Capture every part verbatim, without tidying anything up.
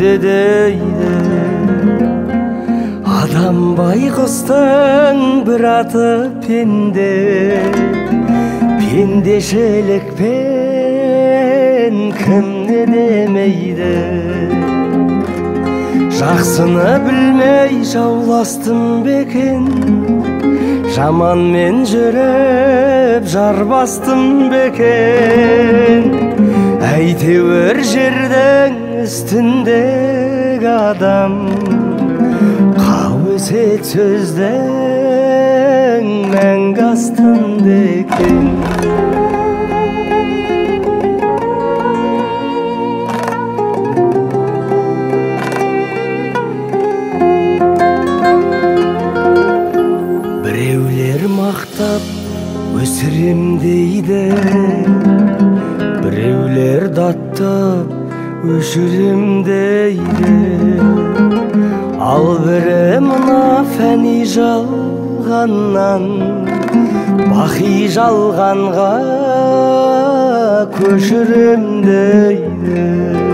күнде дейді. Адам байғұстың бір аты пенде, пендешілікпен кім не демейді. Жақсыны білмей жауластым бекен, жаманмен жүріп жарбастым бекен. Әйтеуір жердің үстіндегі адам қауесет сөздің мәңгі астында екен. Біреулер мақтап өсірем дейді, біреулер даттап өшірем дейді. Ал бірі мына фәни жалғаннан бақи жалғанға көшірем дейді.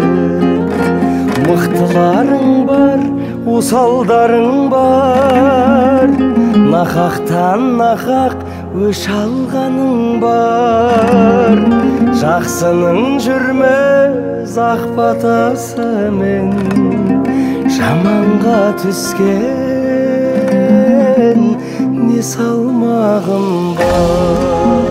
Мықтыларың бар, осалдарың бар, нақақтан нақақ өш алғаның бар. Жақсының жүрміз ақ батасымен, жаманға түскен не салмағым бар.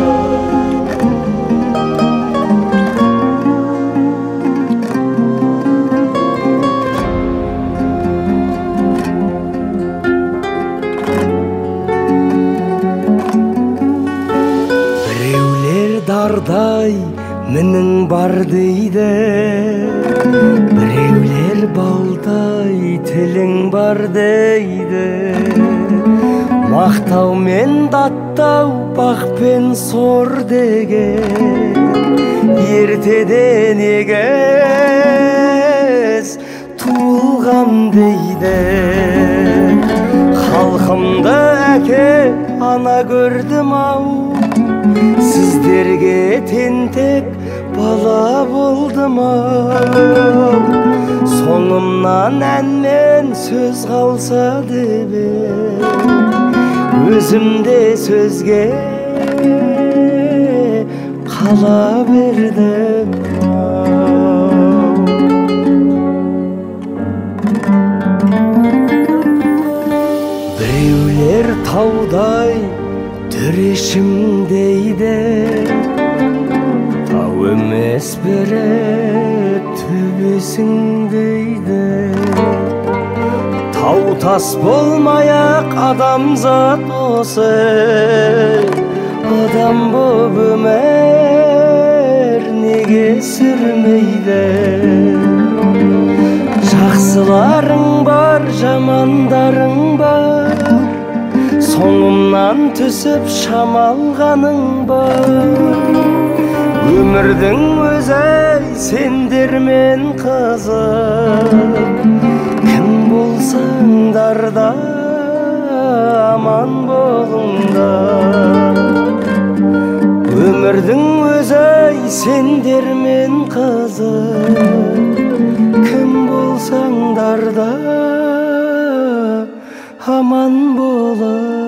Біреулер дардай мінің бар дейді, біреулер балдай тілің бар дейді. Мақтау мен даттау бақ пен сор деген ертеден егіз туылған дейді. Халқымды әке ана көрдім ау, сіздерге тентек бала болдым ау. Соңымнан ән мен сөз қалса деп өзімде сөзге қала бердім ау. Біреулер таудай төрешім дейді, тау емес бірі төбесің дейді. Тау тас болмай-ақ адамзат осы, адам боп өмір неге сүрмейді. Жақсыларың бар, жамандарың бар, соңымнан түсіп шамалғаның бар. Өмірдің өзі сендермен қызық, кім болсаңдар да аман болыңдар. Өмірдің өзі сендермен қызық, кім болсаңдар да аман болыңдар.